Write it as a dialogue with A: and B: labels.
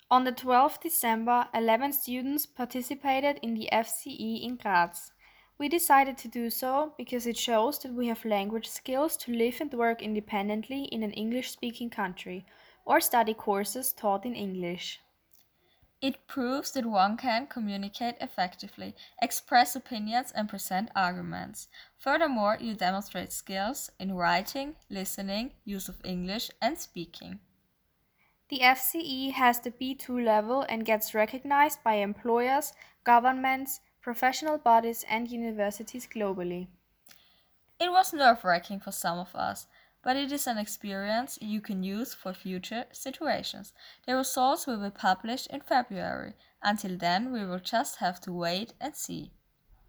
A: On the 12th December, 11 students participated in the FCE in Graz. We decided to do so because it shows that we have language skills to live and work independently in an English-speaking country, or study courses taught in English.
B: It proves that one can communicate effectively, express opinions, and present arguments. Furthermore, you demonstrate skills in writing, listening, use of English, and speaking.
A: The FCE has the B2 level and gets recognized by employers, governments, professional bodies, and universities globally.
B: It was nerve-wracking for some of us, but it is an experience you can use for future situations. The results will be published in February. Until then, we will just have to wait and see.